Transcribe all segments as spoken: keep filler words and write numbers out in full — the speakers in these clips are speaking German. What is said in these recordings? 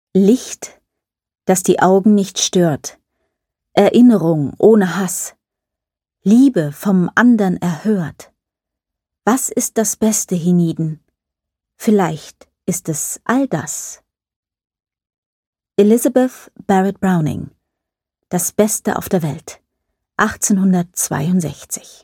Licht, das die Augen nicht stört, Erinnerung ohne Hass, Liebe vom andern erhört. Was ist das Beste hienieden? Vielleicht ist es all das. Elizabeth Barrett Browning. Das Beste auf der Welt. achtzehnhundertzweiundsechzig.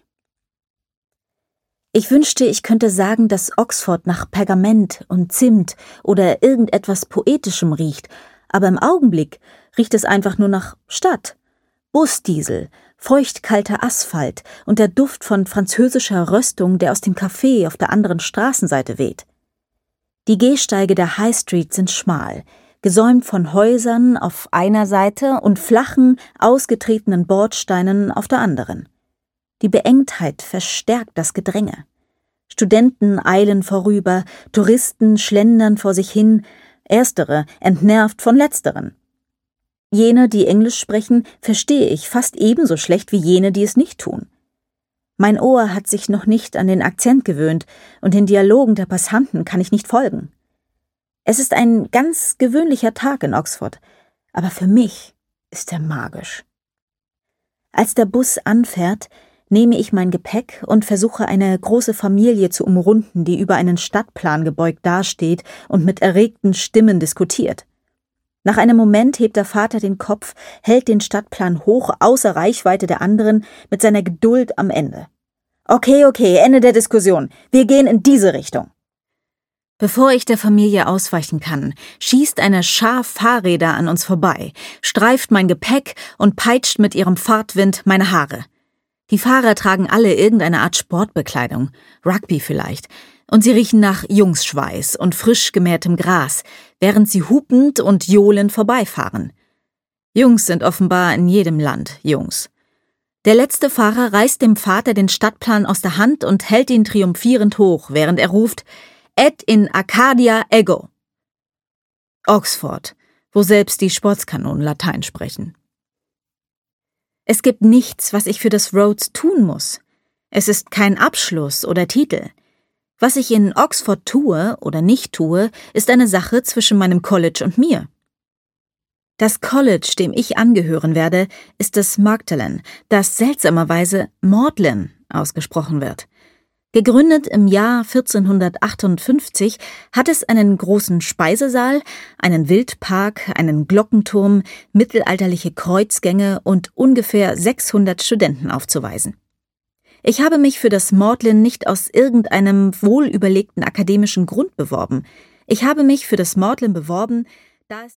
Ich wünschte, ich könnte sagen, dass Oxford nach Pergament und Zimt oder irgendetwas Poetischem riecht, aber im Augenblick riecht es einfach nur nach Stadt, Busdiesel, feuchtkalter Asphalt und der Duft von französischer Röstung, der aus dem Café auf der anderen Straßenseite weht. Die Gehsteige der High Street sind schmal, gesäumt von Häusern auf einer Seite und flachen, ausgetretenen Bordsteinen auf der anderen. Die Beengtheit verstärkt das Gedränge. Studenten eilen vorüber, Touristen schlendern vor sich hin, erstere entnervt von letzteren. Jene, die Englisch sprechen, verstehe ich fast ebenso schlecht wie jene, die es nicht tun. Mein Ohr hat sich noch nicht an den Akzent gewöhnt, und den Dialogen der Passanten kann ich nicht folgen. Es ist ein ganz gewöhnlicher Tag in Oxford, aber für mich ist er magisch. Als der Bus anfährt, nehme ich mein Gepäck und versuche, eine große Familie zu umrunden, die über einen Stadtplan gebeugt dasteht und mit erregten Stimmen diskutiert. Nach einem Moment hebt der Vater den Kopf, hält den Stadtplan hoch, außer Reichweite der anderen, mit seiner Geduld am Ende. Okay, okay, Ende der Diskussion. Wir gehen in diese Richtung. Bevor ich der Familie ausweichen kann, schießt eine Schar Fahrräder an uns vorbei, streift mein Gepäck und peitscht mit ihrem Fahrtwind meine Haare. Die Fahrer tragen alle irgendeine Art Sportbekleidung, Rugby vielleicht, und sie riechen nach Jungsschweiß und frisch gemähtem Gras, während sie hupend und johlend vorbeifahren. Jungs sind offenbar in jedem Land Jungs. Der letzte Fahrer reißt dem Vater den Stadtplan aus der Hand und hält ihn triumphierend hoch, während er ruft: Et in Arcadia ego. Oxford, wo selbst die Sportskanonen Latein sprechen. Es gibt nichts, was ich für das Rhodes tun muss. Es ist kein Abschluss oder Titel. Was ich in Oxford tue oder nicht tue, ist eine Sache zwischen meinem College und mir. Das College, dem ich angehören werde, ist das Magdalen, das seltsamerweise Magdalen ausgesprochen wird. Gegründet im Jahr vierzehnhundertachtundfünfzig hat es einen großen Speisesaal, einen Wildpark, einen Glockenturm, mittelalterliche Kreuzgänge und ungefähr sechshundert Studenten aufzuweisen. Ich habe mich für das Magdalen nicht aus irgendeinem wohlüberlegten akademischen Grund beworben. Ich habe mich für das Magdalen beworben, da es